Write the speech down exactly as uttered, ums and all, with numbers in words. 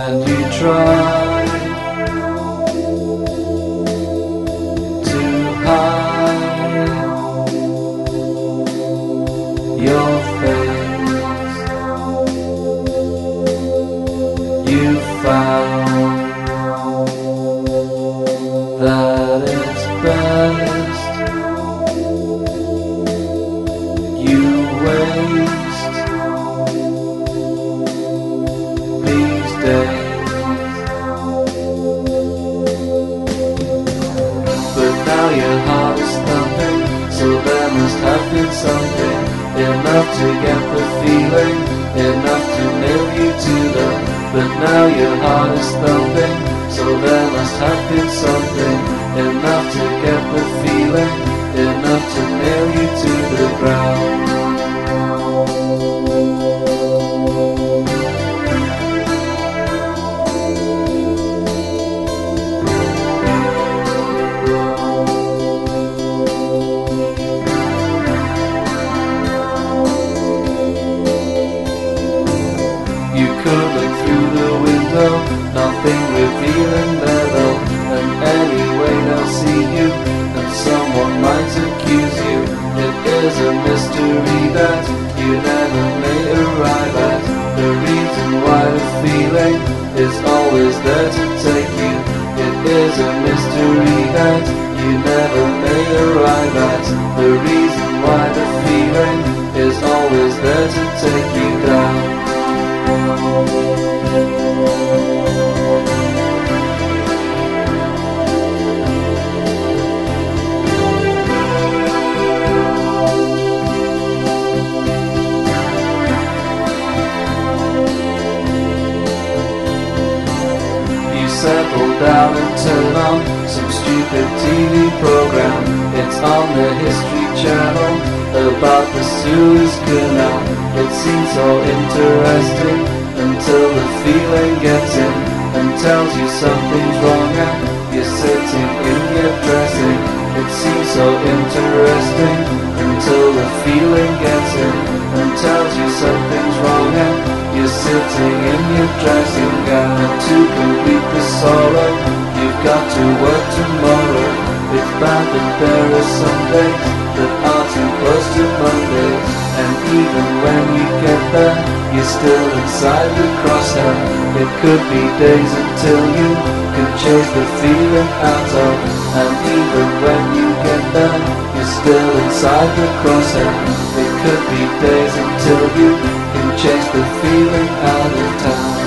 and you try to hide your face. You found that it's best you waste these days. But now your heart is thumping, so there must have been something enough to get the feeling, enough to nail you to the. But now your heart is thumping, so there must have been something enough to get the feeling, enough to nail you to the ground. You could look through the window, nothing revealing there though, and anyway they'll see you, and someone might accuse you. It is a mystery that you never may arrive at, the reason why the feeling is always there to take you. It is a mystery that you never may arrive at, the reason why the feeling is always there to take you down. Settle down and turn on some stupid T V program. It's on the History Channel about the Suez Canal. It seems so interesting until the feeling gets in and tells you something's wrong and you're sitting in your dressing. It seems so interesting until the feeling gets in and tells you something's wrong and you're sitting in your dressing gown. And to complete the sorrow, you've got to work tomorrow. It's bad that there are some days that are too close to Mondays, and even when you get there, you're still inside the crosshair. It could be days until you can chase the feeling out of, and even when you get there, you're still inside the crosshair. It could be days until you can chase the feeling out of town.